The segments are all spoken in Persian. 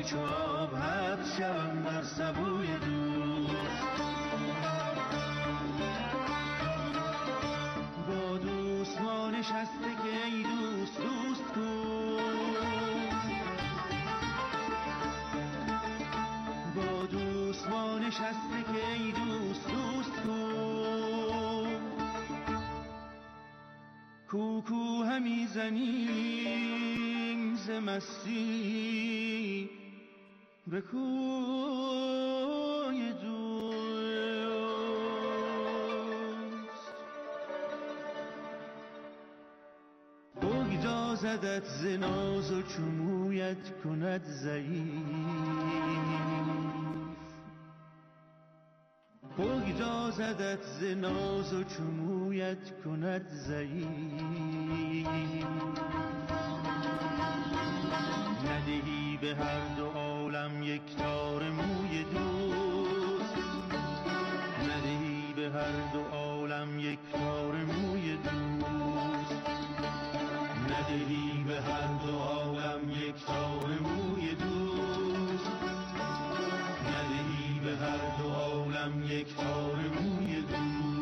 چوب حبس شوم در سبوی دوست. با دوست ما نشسته که ای دوست دوست کن، با دوست ما نشسته که ای دوست دوست کن. کوکو همی زنیم ز مستی به کوی دوست. بگدازدت ز ناز و چمویت کند ضعیف، بگدازدت ز ناز و چمویت کند ضعیف. ندهی به هر دو عالم یک تار موی دوست، ندهی به هر دو عالم یک تار موی دوست، ندهی به هر دو عالم یک تار موی دوست، ندهی به هر دو عالم یک تار موی دوست.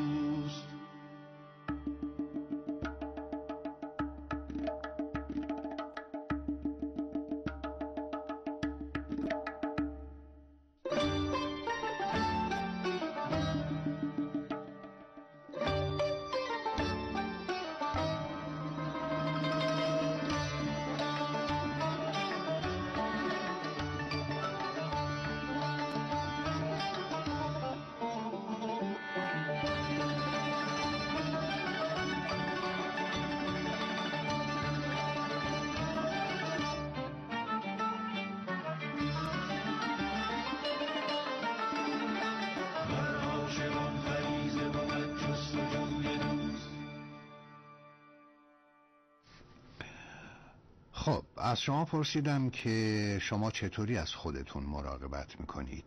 خب از شما پرسیدم که شما چطوری از خودتون مراقبت میکنید.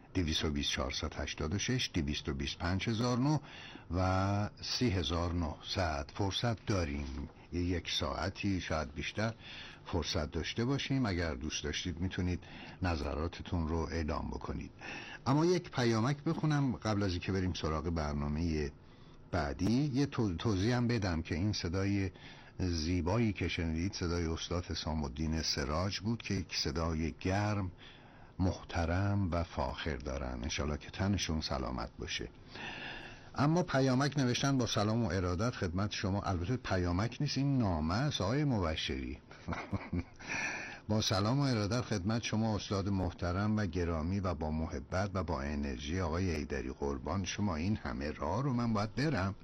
22486 225009 و 3900 فرصت داریم، یک ساعتی شاید بیشتر فرصت داشته باشیم. اگر دوست داشتید میتونید نظراتتون رو اعلام بکنید. اما یک پیامک بخونم قبل از اینکه بریم سراغ برنامه بعدی. یه توضیح هم بدم که این صدای زیبایی که شنیدید صدای استاد حسام الدین سراج بود که یک صدای گرم، محترم و فاخر دارن. انشالله که تنشون سلامت باشه. اما پیامک نوشتن با سلام و ارادت خدمت شما. البته پیامک نیست، این نامه است آقای مبشری. با سلام و ارادت خدمت شما استاد محترم و گرامی و با محبت و با انرژی آقای حیدری قربان شما. این همه راه رو من باید برم؟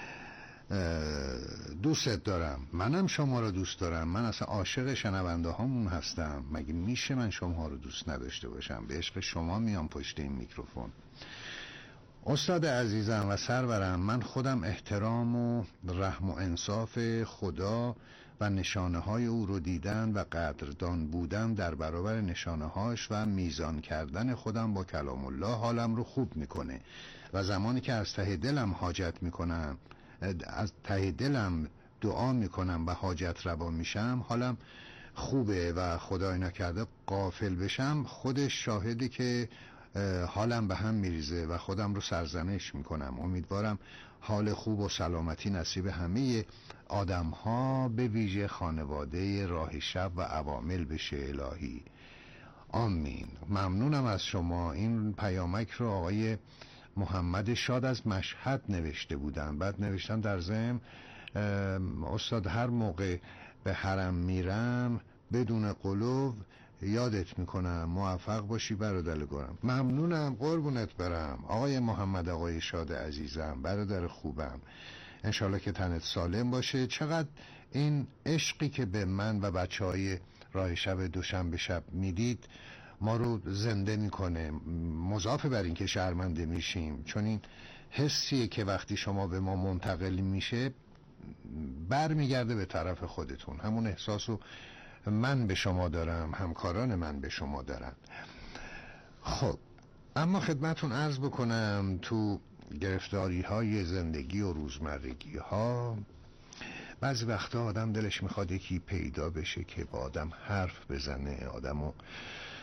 دوستت دارم، منم شما رو دوست دارم. من اصلا عاشق شنونده هامون هستم. مگه میشه من شما رو دوست نداشته باشم؟ به عشق شما میام پشت این میکروفون. استاد عزیزم و سرورم، من خودم احترام و رحم و انصاف خدا و نشانه های او رو دیدن و قدردان بودن در برابر نشانه هاش و میزان کردن خودم با کلام الله حالم رو خوب میکنه و زمانی که از ته دلم حاجت میکنم، از ته دلم دعا میکنم و حاجت روا میشم، حالم خوبه و خدای نکرده غافل بشم خودش شاهده که حالم به هم میریزه و خودم رو سرزنش میکنم. امیدوارم حال خوب و سلامتی نصیب همه آدم ها به ویژه خانواده راه شب و عوامل بشه الهی. آمین. ممنونم از شما. این پیامک رو آقای محمد شاد از مشهد نوشته بودن. بعد نوشتن در ضمن استاد هر موقع به حرم میرم بدون قلوب یادت میکنم، موفق باشی برادر گرم. ممنونم، قربونت برم آقای محمد، آقای شاد عزیزم، برادر خوبم. انشالله که تنت سالم باشه. چقدر این عشقی که به من و بچه های راه شب دوشنبه شب میدید ما رو زنده میکنه. مضاف بر این که شرمنده میشیم، چون این حسیه که وقتی شما به ما منتقل میشه برمیگرده به طرف خودتون. همون احساسو من به شما دارم، همکاران من به شما دارن. خب اما خدمتون عرض بکنم تو گرفتاری های زندگی و روزمرگی ها بعضی وقتا آدم دلش میخواد یکی پیدا بشه که با آدم حرف بزنه، آدمو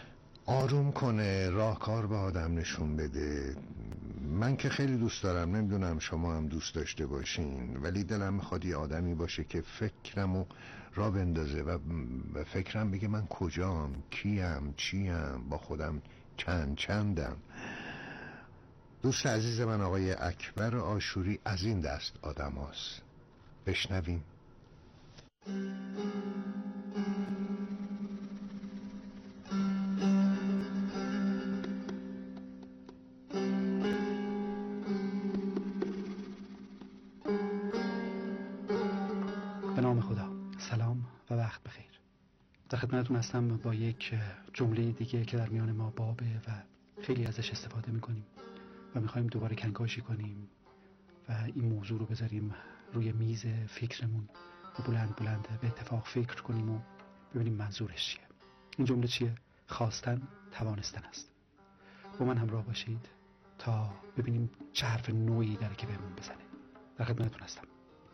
آروم کنه، راهکار به آدم نشون بده. من که خیلی دوست دارم، نمیدونم شما هم دوست داشته باشین، ولی دلم میخواد یه آدمی باشه که فکرمو را بندازه و فکرم بگه من کجام، کیم، چیم، با خودم چندم. دوست عزیز من آقای اکبر آشوری از این دست آدم هاست. بشنویم. به نام خدا. سلام و وقت بخیر. در خدمتتون هستم با یک جمله دیگه که در میان ما بابه و خیلی ازش استفاده میکنیم و میخوایم دوباره کنکاشی کنیم و این موضوع رو بذاریم روی میز فکرمون و بلند به اتفاق فکر کنیم و ببینیم منظورش چیه. این جمله چیه؟ خواستن توانستن است. با من همراه باشید تا ببینیم چه حرف نوعی داره که بهمون بزنه. در خدمتتون هستم.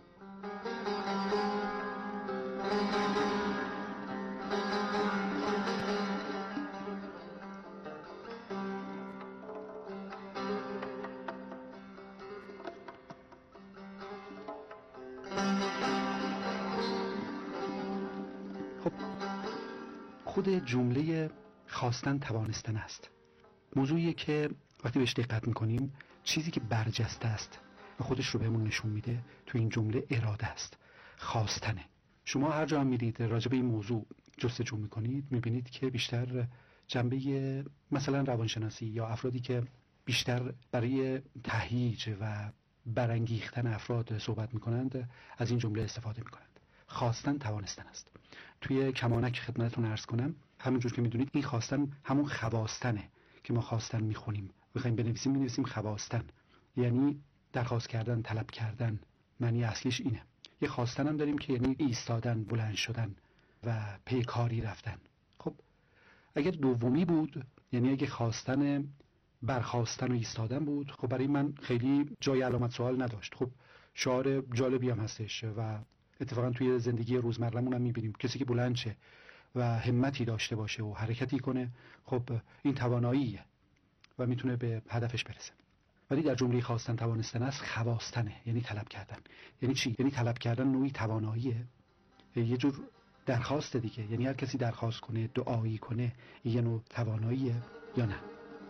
خب، خود جمله خواستن توانستن است موضوعیه که وقتی بهش دقت میکنیم چیزی که برجسته است و خودش رو بهمون نشون میده تو این جمله اراده است، خواستنه. شما هر جا هم میرید راجع به این موضوع جستجو میکنید میبینید که بیشتر جنبه مثلا روانشناسی یا افرادی که بیشتر برای تهییج و برانگیختن افراد صحبت میکنند از این جمله استفاده میکنند. خواستن توانستن است. توی کمانک خدمتتون عرض کنم، همونجور که میدونید این خواستن همون خواستنه که ما خواستن میخونیم، بخوایم بنویسیم مینویسیم خواستن، یعنی درخواست کردن، طلب کردن. معنی اصلیش اینه. یه خواستن هم داریم که یعنی ایستادن، بلند شدن و پی کاری رفتن. خب اگر دومی بود، یعنی اگه خواستن برخواستن و ایستادن بود، خب برای من خیلی جای علامت سوال نداشت. خب شعار جالبی هم هستش و اتفاقا توی زندگی روزمره‌مون هم می‌بینیم کسی که بلند شه و همتی داشته باشه و حرکتی کنه، خب این تواناییه و میتونه به هدفش برسه. ولی در جمله خواستن توانستن است خواستنه، یعنی طلب کردن. یعنی چی؟ یعنی طلب کردن نوعی تواناییه، یه جور درخواست دیگه. یعنی هر کسی درخواست کنه، دعایی کنه، یه نوع تواناییه یا نه؟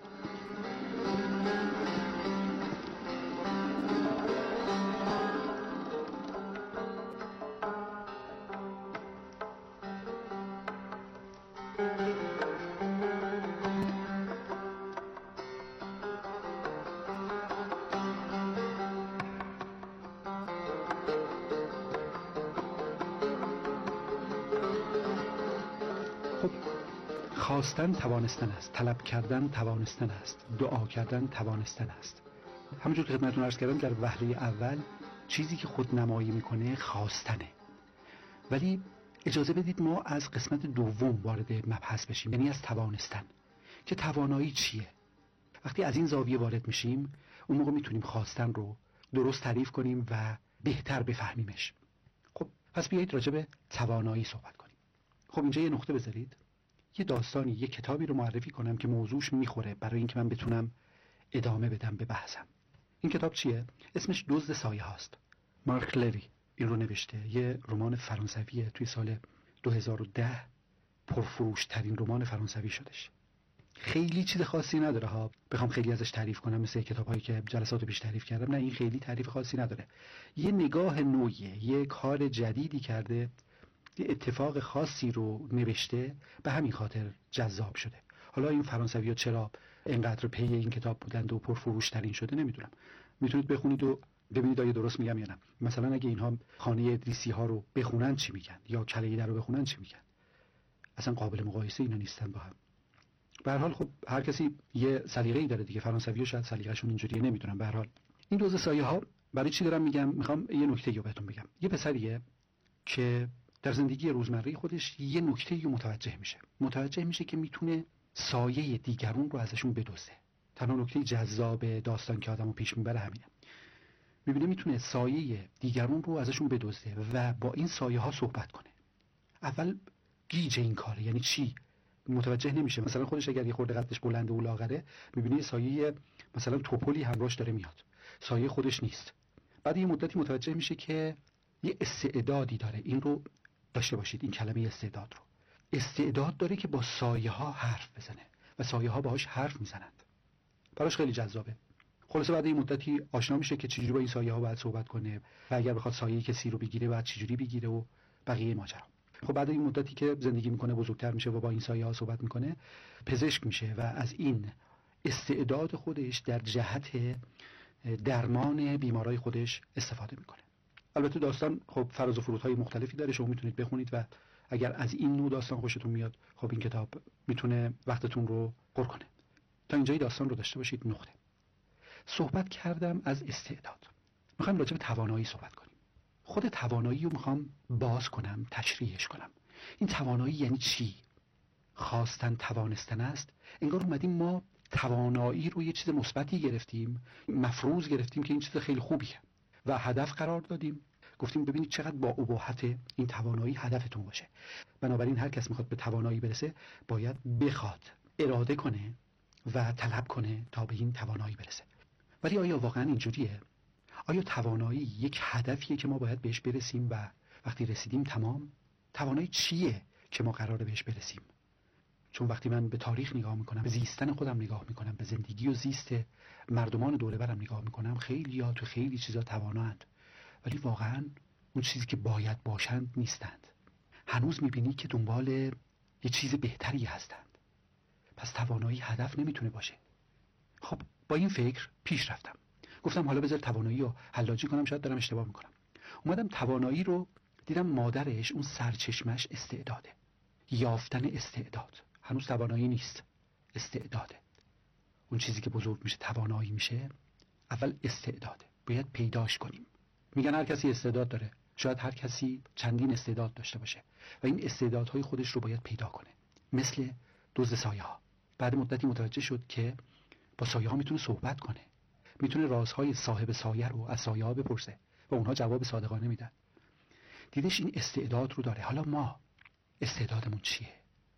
خب خواستن توانستن است، طلب کردن توانستن است، دعا کردن توانستن است. همونجور که خدمتتون عرض کردم در وهله اول چیزی که خودنمایی میکنه خواستنه. ولی اجازه بدید ما از قسمت دوم وارد مبحث بشیم، یعنی از توانستن، که توانایی چیه. وقتی از این زاویه وارد میشیم اون موقع میتونیم خواستن رو درست تعریف کنیم و بهتر بفهمیمش. خب پس بیایید راجع به توانایی صحبت کنیم. خب اینجا یه نقطه بذارید، یه داستانی، یه کتابی رو معرفی کنم که موضوعش میخوره برای اینکه من بتونم ادامه بدم به بحثم. این کتاب چیه؟ اسمش دزد سایه هاست. مارک لوی این رو نوشته. یه رمان فرانسویه، توی سال 2010 پرفروش ترین رمان فرانسوی شدش. خیلی چیز خاصی نداره ها، بخوام خیلی ازش تعریف کنم مثل کتابایی که جلسات پیش تعریف کردم. نه، این خیلی تعریف خاصی نداره. یه نگاه نوعیه، یه کار جدیدی کرده، یه اتفاق خاصی رو نوشته، به همین خاطر جذاب شده. حالا این فرانسوی‌ها چرا اینقدر پی این کتاب بودند و پرفروش ترین شده نمیدونم. میتونید بخونید و ببینید آیا درست میگم یا نه. مثلا اگه اینها خانه ادریسی ها رو بخونن چی میگن، یا کله در رو بخونن چی میگن، اصلا قابل مقایسه اینا نیستن با هم. به هر حال خب هر کسی یه سلیقه‌ای داره دیگه. فرانسوی‌ها شاید سلیقه‌شون اینجوریه، نمیدونم. به هر حال این دزد سایه ها برای چی دارم میگم؟ میخوام یه نکته رو بهتون بگم. یه پسریه که در زندگی روزمره خودش یه نکته‌ای رو متوجه میشه که میتونه سایه دیگرون رو ازشون بدزده. تنها نکته جذاب داستان که آدمو پیش میبره همینه. میبینه میتونه سایه دیگرون رو ازشون بدزده و با این سایه ها صحبت کنه. اول گیج این کاره. یعنی چی؟ متوجه نمیشه. مثلا خودش اگر یه خورده قدش بلنده و لاغره، میبینی سایه مثلا توپلی همراهش داره میاد، سایه خودش نیست. بعد یه مدتی متوجه میشه که یه استعدادی داره. این رو داشته باشید، این کلمه استعداد رو. استعداد داره که با سایه ها حرف بزنه و سایه ها باهاش حرف میزنند. براش خیلی جذابه. خلاصه بعد این مدتی آشنا میشه که چجوری با این سایه ها باید صحبت کنه و اگر بخواد سایه کسی رو بگیره باید چجوری بگیره و بقیه ماجرا. خب بعد این مدتی که زندگی میکنه، بزرگتر میشه و با این سایه ها صحبت میکنه، پزشک میشه و از این استعداد خودش در جهت درمان بیمارای خودش استفاده میکنه. البته داستان خب فراز و فرودهای مختلفی داره، شما میتونید بخونید و اگر از این نوع داستان خوشتون میاد، خب این کتاب میتونه وقتتون رو پر کنه. تا اینجای داستان رو داشته باشید. نقطه. صحبت کردم از استعداد. میخوایم راجع به توانایی صحبت کنیم. خود توانایی رو میخوام باز کنم، تشریحش کنم. این توانایی یعنی چی؟ خواستن توانستن است. انگار اومدیم ما توانایی رو یه چیز مثبتی گرفتیم، مفروض گرفتیم که این چیز خیلی خوبیه و هدف قرار دادیم. گفتیم ببینید چقدر با اباحت این توانایی هدفتون باشه. بنابراین هر کس میخواد به توانایی برسه باید بخواد، اراده کنه و طلب کنه تا به این توانایی برسه. ولی آیا واقعا اینجوریه؟ آیا توانایی یک هدفیه که ما باید بهش برسیم و وقتی رسیدیم تمام؟ توانایی چیه که ما قراره بهش برسیم؟ چون وقتی من به تاریخ نگاه میکنم، به زیستن خودم نگاه میکنم، به زندگی و زیست مردمان دور برم نگاه میکنم، خیلی‌ها تو خیلی چیزا تواناند ولی واقعا اون چیزی که باید باشند نیستند. هنوز میبینی که دنبال یه چیز بهتری هستند. پس توانایی هدف نمیتونه باشه. خب با این فکر پیش رفتم. گفتم حالا بذار توانایی رو حلاجی کنم، شاید دارم اشتباه میکنم. اومدم توانایی رو دیدم مادرش، اون سرچشمش استعداده. یافتن استعداد. هنوز توانایی نیست، استعداده. اون چیزی که بزرگ میشه توانایی میشه، اول استعداده. باید پیداش کنیم. میگن هر کسی استعداد داره. شاید هر کسی چندین استعداد داشته باشه و این استعدادهای خودش رو باید پیدا کنه. مثل دزد سایه ها. بعد مدتی متوجه شد که با سایه ها میتونه صحبت کنه، میتونه رازهای صاحب سایه رو از سایه ها بپرسه و اونها جواب صادقانه میدن. دیدش این استعداد رو داره. حالا ما استعدادمون چیه؟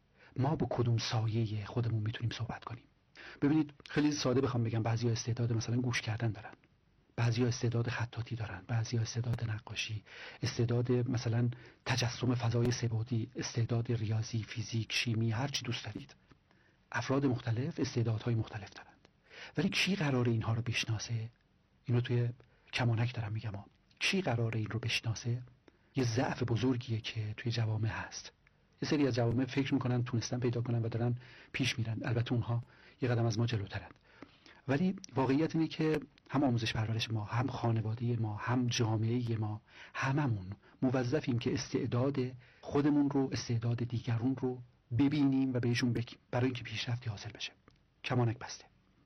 ما با کدوم سایه خودمون میتونیم صحبت کنیم؟ ببینید خیلی ساده بخوام بگم، بعضیا استعداد مثلا گوش کردن دارن، بعضیا استعداد خطاطی دارن، بعضیا استعداد نقاشی، استعداد مثلا تجسم فضای سه‌بعدی، استعداد ریاضی، فیزیک، شیمی، هر چی دوست دارید. افراد مختلف استعدادهای مختلف دارند. ولی کی قراره اینها رو بشناسه؟ اینو توی کمانک دارم میگم ها. کی قراره این رو بشناسه؟ یه ضعف بزرگیه که توی جوامع هست. یه سری از جوامع فکر میکنن تونستن پیدا کنن و دارن پیش میرن. البته اونها یه قدم از ما جلوترند. ولی واقعیت اینه که هم آموزش پرورش ما، هم خانواده ما، هم جامعه ما، هممون موظفیم که استعداد خودمون رو، استعداد دیگرون رو ببینیم و بهشون بگیم برای اینکه پیشرفتی حاصل بشه. کمانک بسته.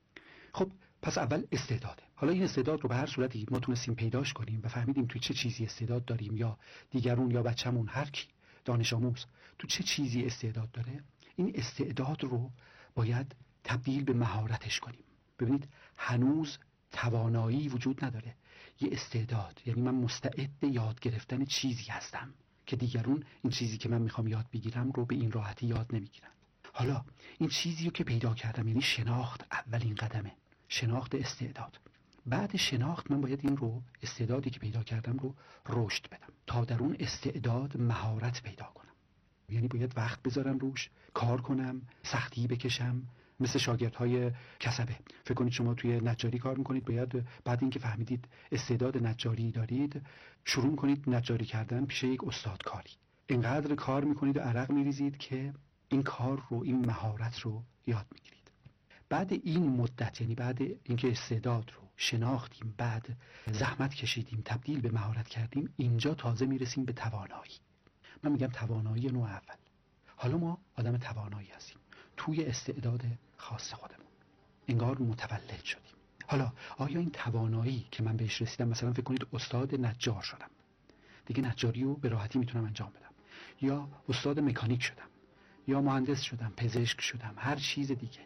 خب پس اول استعداده. حالا این استعداد رو به هر صورتی ما تونستیم پیداش کنیم و فهمیدیم توی چه چیزی استعداد داریم، یا دیگرون یا بچه‌مون، هر کی، دانش آموز تو چه چیزی استعداد داره، این استعداد رو باید تبدیل به مهارتش کنیم. ببینید هنوز توانایی وجود نداره، یه استعداد. یعنی من مستعد یاد گرفتن چیزی هستم که دیگرون این چیزی که من میخوام یاد بگیرم رو به این راحتی یاد نمیگیرن. حالا این چیزی رو که پیدا کردم، یعنی شناخت، اولین قدمه، شناخت استعداد. بعد شناخت من باید این رو، استعدادی که پیدا کردم رو رشد بدم تا در اون استعداد مهارت پیدا کنم. یعنی باید وقت بذارم روش، کار کنم، سختی بکشم، مثل شاگردهای کسبه. فکر کنید شما توی نجاری کار میکنید، باید بعد اینکه فهمیدید استعداد نجاری دارید، شروع میکنید نجاری کردن پیش یک استادکاری. اینقدر کار میکنید و عرق میریزید که این کار رو، این مهارت رو یاد میگیرید. بعد این مدت، یعنی بعد اینکه استعداد رو شناختیم، بعد زحمت کشیدیم، تبدیل به مهارت کردیم، اینجا تازه میرسیم به توانایی. من میگم توانایی نوع اول. حالا ما آدم توانایی هستیم توی استعداد خاص خودمون، انگار متولد شدیم. حالا آیا این توانایی که من بهش رسیدم، مثلا فکر کنید استاد نجار شدم، دیگه نجاری رو به راحتی میتونم انجام بدم، یا استاد مکانیک شدم، یا مهندس شدم، پزشک شدم، هر چیز دیگه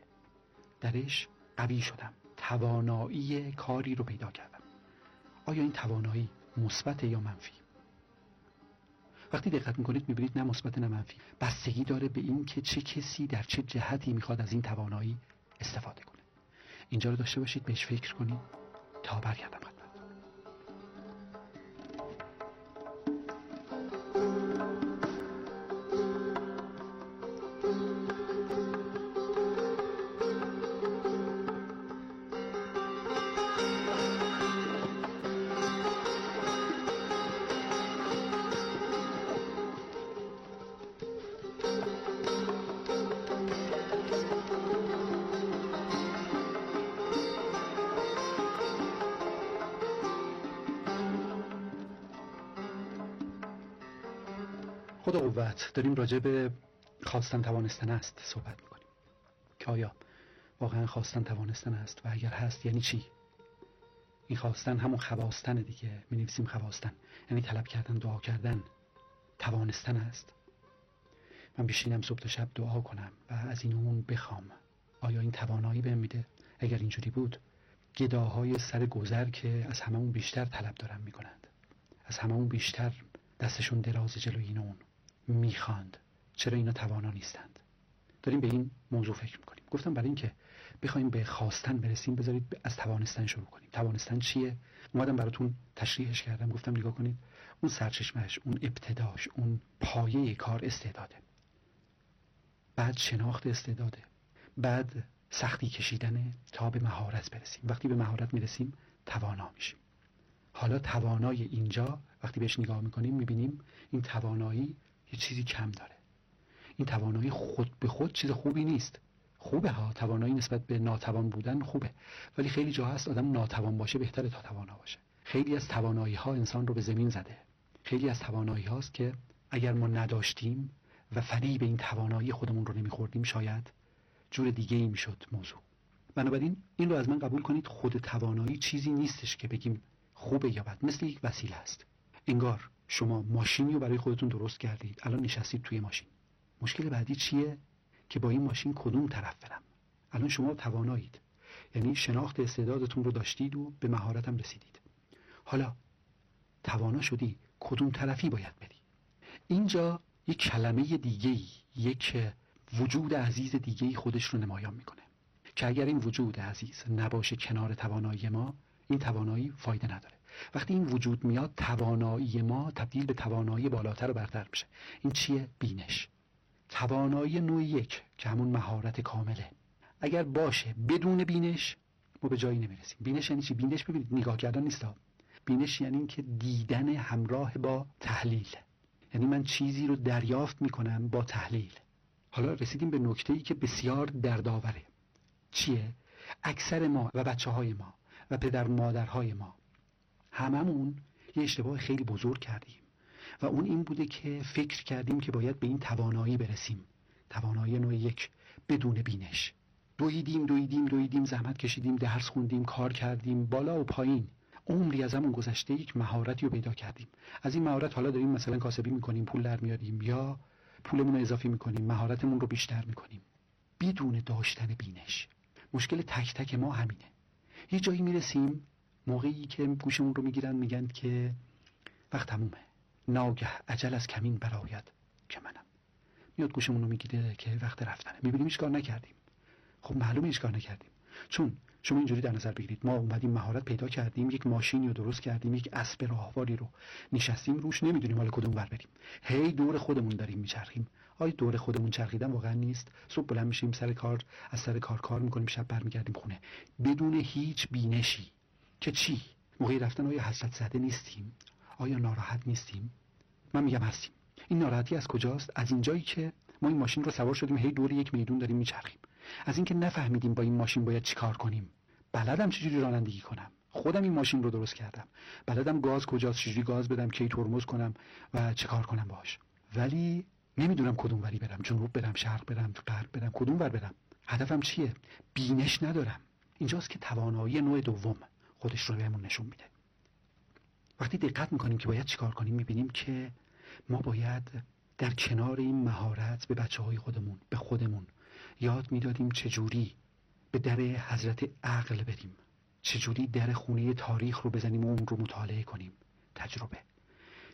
درش قوی شدم، توانایی کاری رو پیدا کردم. آیا این توانایی مثبت یا منفی؟ وقتی دقت میکنید میبینید نه مثبت نه منفی، بستگی داره به این که چه کسی در چه جهتی میخواد از این توانایی استفاده کنه. اینجا رو داشته باشید، بهش فکر کنید تا برگردم خدمتتون. خدا قوت، داریم راجع به خواستن توانستن است صحبت میکنیم که آیا واقعا خواستن توانستن است و اگر هست یعنی چی؟ این خواستن همون خواستن دیگه، می نویسیم خواستن یعنی طلب کردن، دعا کردن. توانستن است من بشینم صبح تا شب دعا کنم و از این اون بخوام، آیا این توانایی بهم میده؟ اگر اینجوری بود گداهای سر گذر که از هممون بیشتر طلب دارن میکنند، از هممون بیشتر دستشون دراز جلوی این اون میخواند، چرا اینا توانا نیستند؟ داریم به این موضوع فکر میکنیم. گفتم برای اینکه بخوایم به خواستن برسیم بذارید از توانستن شروع کنیم. توانستن چیه؟ اومدم براتون تشریحش کردم، گفتم نگاه کنید، اون سرچشمش، اون ابتداش، اون پایه کار استعداده، بعد شناخت استعداده، بعد سختی کشیدنه تا به مهارت برسیم. وقتی به مهارت میرسیم توانا میشیم. حالا توانای اینجا وقتی بهش نگاه میکنیم میبینیم این توانایی یه چیزی کم داره. این توانایی خود به خود چیز خوبی نیست. خوبه ها، توانایی نسبت به ناتوان بودن خوبه، ولی خیلی جا هست آدم ناتوان باشه بهتره تا توانا باشه. خیلی از توانایی ها انسان رو به زمین زده. خیلی از توانایی هاست که اگر ما نداشتیم و فریب این توانایی خودمون رو نمیخوردیم شاید جور دیگه ای میشد موضوع. بنابراین این رو از من قبول کنید، خود توانایی چیزی نیستش که بگیم خوبه یا بد، مثل یک وسیله است. انگار شما ماشینی رو برای خودتون درست کردید، الان نشستید توی ماشین. مشکل بعدی چیه؟ که با این ماشین کدوم طرف برم؟ الان شما توانایید، یعنی شناخت استعدادتون رو داشتید و به مهارتم رسیدید. حالا توانا شدی، کدوم طرفی باید بری؟ اینجا یک کلمه دیگه‌ای، یک وجود عزیز دیگه‌ای خودش رو نمایان میکنه که اگر این وجود عزیز نباشه کنار توانایی ما، این توانایی فایده نداره. وقتی این وجود میاد توانایی ما تبدیل به توانایی بالاتر و برتر میشه. این چیه؟ بینش. توانایی نوع یک که همون مهارت کامله اگر باشه بدون بینش ما به جایی نمیرسیم. بینش یعنی چی؟ بینش ببینید نگاه کردن نیست. بینش یعنی این که دیدن همراه با تحلیل، یعنی من چیزی رو دریافت میکنم با تحلیل. حالا رسیدیم به نکته‌ای که بسیار دردآوره. چیه؟ اکثر ما و بچه‌های ما و پدر مادرهای ما هممون یه اشتباه خیلی بزرگ کردیم و اون این بوده که فکر کردیم که باید به این توانایی برسیم، توانایی نوع یک بدون بینش. دویدیم زحمت کشیدیم، درس خوندیم، کار کردیم بالا و پایین، عمری از همون گذشته یک مهارتی رو پیدا کردیم. از این مهارت حالا داریم مثلا کاسبی میکنیم، پول در میاریم یا پولمون رو اضافی میکنیم، مهارتمون رو بیشتر میکنیم بدون داشتن بینش. مشکل تک تک ما همینه. یه جایی میرسیم موقعی که گوشمون رو میگیرن میگن که وقت تمومه، ناگه عجل از کمین برآید که منم. میاد گوشمون رو میگیره که وقت رفتنه، میبینیم هیچ کار نکردیم. خب معلومه هیچ کار نکردیم، چون شما اینجوری در نظر بگیرید ما اومدیم مهارت پیدا کردیم، یک ماشینی رو درست کردیم، یک اسب راهواری رو نشستیم روش، نمیدونیم حالا کدوم ور بریم، هی دور خودمون داریم میچرخیم. آیا دور خودمون چرخیدن واقعا نیست؟ صبح بلند میشیم سر کار، از سر کار میکنیم، شب برمیگردیم خونه بدون هیچ بینشی. که چی؟ موقعی رفتن آیا حسرت زده نیستیم؟ آیا ناراحت نیستیم؟ من میگم هستیم. این ناراحتی از کجاست؟ از اینجایی که ما این ماشین رو سوار شدیم هی دور یک میدون داریم میچرخیم، از اینکه نفهمیدیم با این ماشین باید چیکار کنیم. بلدم چجوری رانندگی کنم، خودم این ماشین رو درست کردم، بلدم گاز کجاست، چجوری گاز بدم، کی ترمز کنم و چیکار کنم باهاش، ولی نمیدونم کدوم وری برم، جنوب برم، شرق برم، غرب برم، کدوم ور برم، هدفم چیه؟ بینش ندارم. اینجاست که توانایی نوع دوم خودش رو بهمون نشون میده. وقتی دقت میکنیم که باید چیکار کنیم میبینیم که ما باید در کنار این مهارت به بچه‌های خودمون، به خودمون یاد میدادیم چجوری به در حضرت عقل بریم، چجوری در خونه تاریخ رو بزنیم و اون رو مطالعه کنیم، تجربه،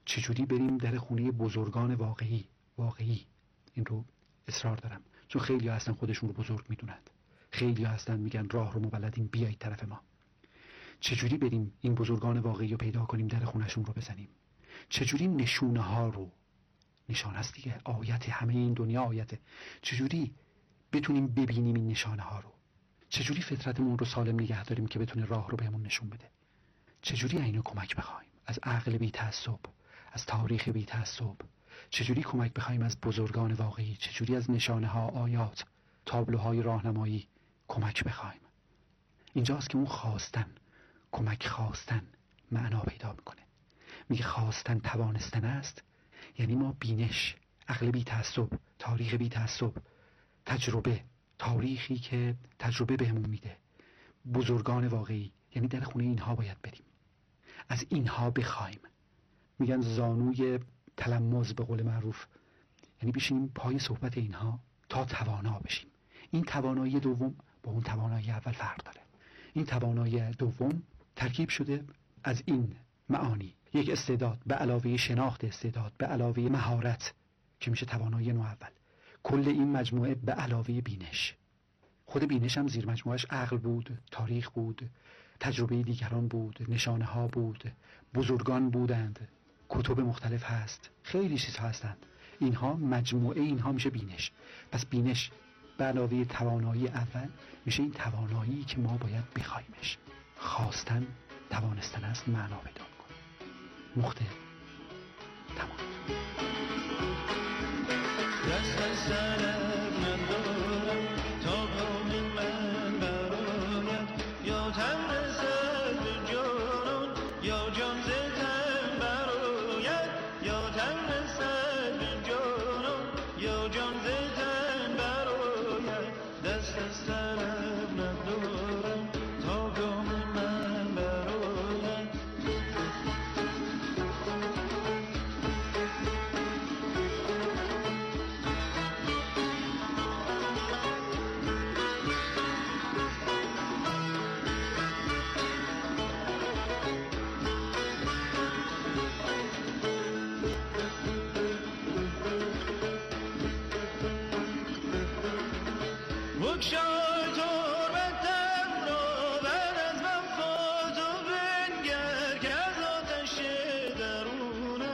چجوری بریم در خونه بزرگان واقعی این رو اصرار دارم، چون خیلی هستن خودشون رو بزرگ میدونند، خیلی هستن میگن راه رو مبلدیم بیایید طرف ما. چجوری بریم این بزرگان واقعی رو پیدا کنیم، در خونشون رو بزنیم؟ چجوری نشونه ها رو، نشان هست دیگه، آیت، همه این دنیا آیته، چجوری بتونیم ببینیم این نشانه ها رو؟ چجوری فطرتمون رو سالم نگه داریم که بتونه راه رو بهمون نشون بده؟ چجوری اینو کمک بخوایم از عقل بی تعصب، از تاریخ بی تعصب؟ چجوری کمک بخوایم از بزرگان واقعی؟ چجوری از نشانه ها، آیات، تابلوهای راهنمایی کمک بخوایم؟ اینجاست که اون خواستن، کمک خواستن معنا پیدا میکنه. میگه خواستن توانستن است، یعنی ما بینش، عقل بی تعصب، تاریخ بی تعصب، تجربه، تاریخی که تجربه بهمون میده، بزرگان واقعی، یعنی در خونه اینها باید بریم، از اینها بخوایم. میگن زانوی تلمذ به قول معروف، یعنی بشینیم پای صحبت اینها تا توانا بشیم. این توانایی دوم با اون توانایی اول فرق داره. این توانایی دوم ترکیب شده از این معانی: یک استعداد به علاوه شناخت استعداد، به علاوه مهارت که میشه توانایی نوع اول، کل این مجموعه به علاوه بینش. خود بینش هم زیر مجموعش عقل بود، تاریخ بود، تجربه دیگران بود، نشانه ها بود، بزرگان بودند، کتب مختلف هست، خیلی چیزها هستند. اینها مجموعه اینها میشه بینش. پس بینش به علاوه توانایی اول میشه این توانایی که ما باید بخوایمش. خواستن توانستن است، معنا پیدا میکنه. نقطه تمام. دست از سرم ندارم تا کام من برآید، یا تن رسد به جانان یا جان ز تن برآید، یا تن رسد به جانان یا جان ز تن برآید. دست از سرم ندارم تا کام من برآید. بگشای تربتم را بعد از وفات و بنگر که از آتش درونم،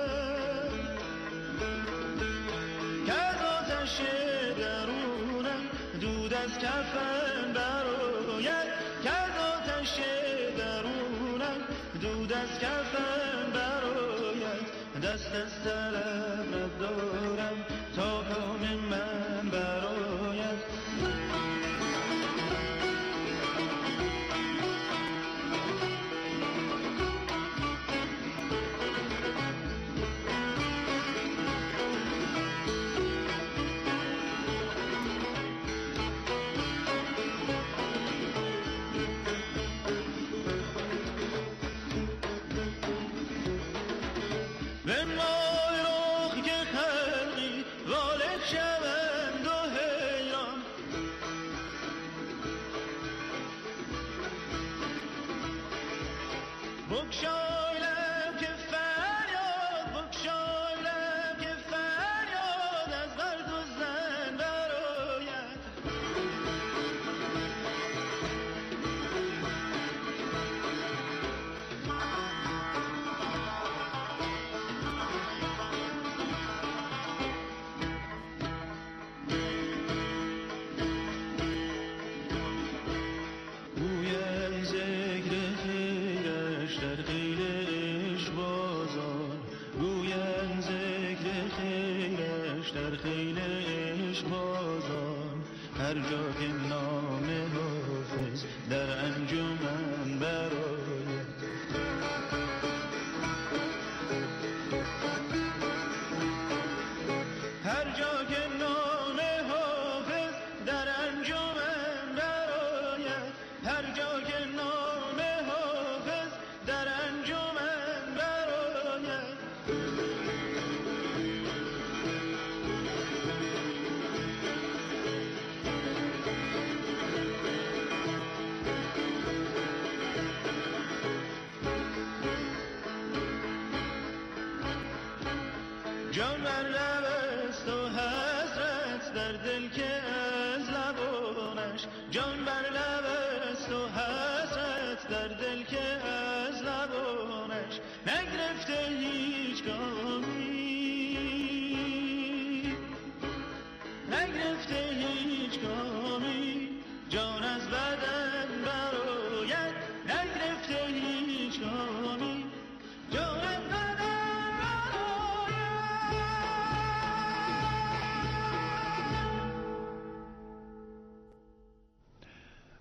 که از آتش درونم دود از کفن برآید، که از آتش درونم دود از کفن برآید. دست از طلب ندارم تا کام من برآید. بنمای رخ که خلقی غالب شوند و حیران، بگشای لب که فریاد، بگشای لب که فریاد از مرد و زن برآید. گویم ذکر خیرش در خیل عشق بازار، گویم ذکر خیرش در خیل عشق بازار. هر جا که نام حافظ در انجمن برآید. هر جا که نام حافظ در انجمن برآید، هر جا که نام حافظ در انجمن برآید.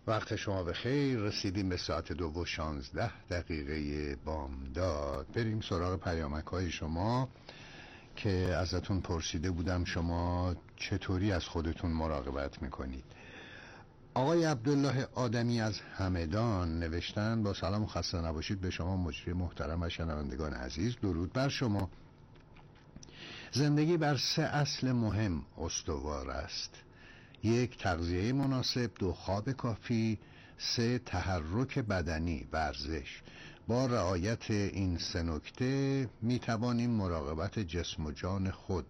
وقت شما به خیر. رسیدیم به ساعت 2:16 بامداد. بریم سراغ پیامک های شما که ازتون پرسیده بودم شما چطوری از خودتون مراقبت میکنید. آقای عبدالله آدمی از همدان نوشتن: با سلام و خسته نباشید به شما مجری محترم و شنوندگان عزیز. درود بر شما. زندگی بر 3 اصل مهم استوار است: 1 تغذیه مناسب، 2 خواب کافی، 3 تحرک بدنی، ورزش. با رعایت این 3 نکته می توانیم مراقب جسم و جان خود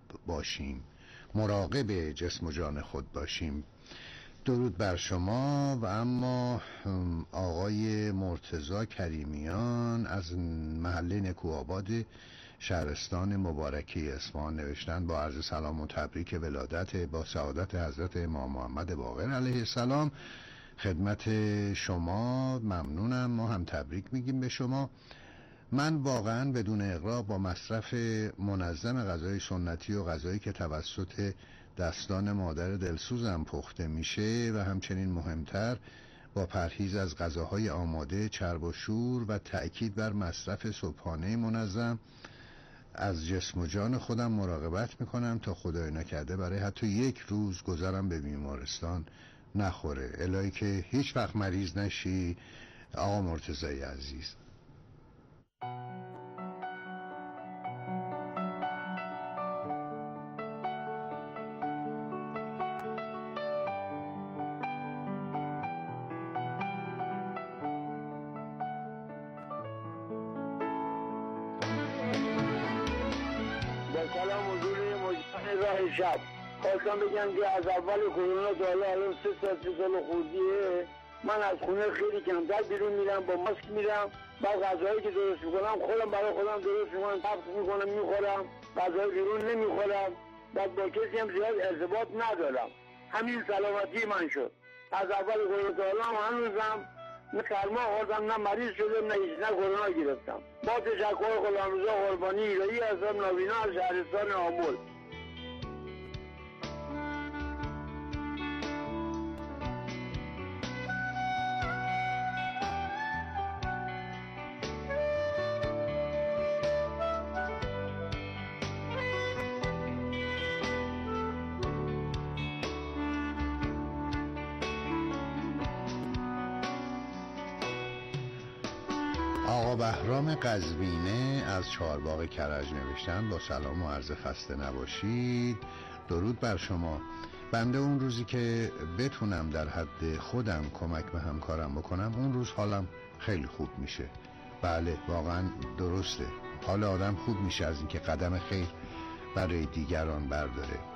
باشیم. درود بر شما. و اما آقای مرتضی کریمیان از محله نکوآباد شهرستان مبارکی اصفهان نوشتن: با عرض سلام و تبریک ولادت با سعادت حضرت امام محمد باقر علیه السلام خدمت شما. ممنونم، ما هم تبریک میگیم به شما. من واقعا بدون اغراق با مصرف منظم غذای سنتی و غذایی که توسط دستان مادر دلسوزم پخته میشه و همچنین مهمتر با پرهیز از غذاهای آماده، چرب و شور و تأکید بر مصرف صبحانه منظم از جسم و جان خودم مراقبت میکنم تا خدای نکرده برای حتی 1 روز گذرم به بیمارستان نخوره. الهی که هیچ وقت مریض نشی آقا مرتضی عزیز. سلام حضور مجمع راه شب. خواستم بگم که از اول کرونا تا الان 3 سال خوردیه من از خونه خیلی کمتر بیرون میرم، با ماسک میرم. بعد غذایی که درست میکنم خودم برای خودم درست میکنم، پخت میکنم میخورم، غذای بیرون نمیخورم. بعد با کسی هم زیاد ارتباط ندارم. همین سلامتی من شد. از اول کرونا تا الان هنوزم نه سرما خوردم، نه مریض شدم، نه کرونا گرفتم. با تشکر غلامرضا قربانی ایرایی هستم، نابینا از شهرستان آمل. آقا بهرام قزوینه از چهارباغ کرج نوشتن: با سلام و عرض خسته نباشید. درود بر شما. بنده اون روزی که بتونم در حد خودم کمک به همکارم بکنم اون روز حالم خیلی خوب میشه. بله واقعا درسته، حال آدم خوب میشه از اینکه قدم خیر برای دیگران برداره.